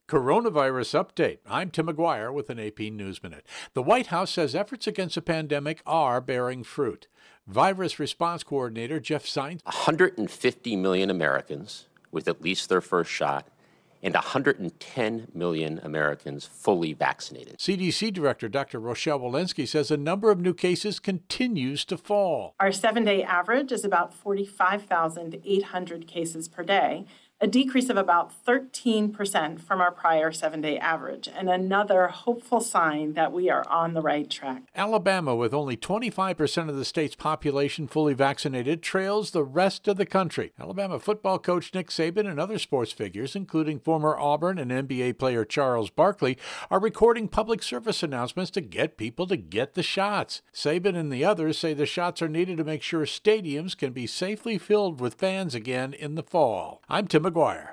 Coronavirus update. I'm Tim McGuire with an AP News Minute. The White House says efforts against the pandemic are bearing fruit. Virus Response Coordinator Jeff Zients. 150 million Americans with at least their first shot and 110 million Americans fully vaccinated. CDC Director Dr. Rochelle Walensky says a number of new cases continues to fall. Our 7-day average is about 45,800 cases per day, a decrease of about 13% from our prior 7-day average, and another hopeful sign that we are on the right track. Alabama, with only 25% of the state's population fully vaccinated, trails the rest of the country. Alabama football coach Nick Saban and other sports figures, including former Auburn and NBA player Charles Barkley, are recording public service announcements to get people to get the shots. Saban and the others say the shots are needed to make sure stadiums can be safely filled with fans again in the fall. I'm Tim McGuire.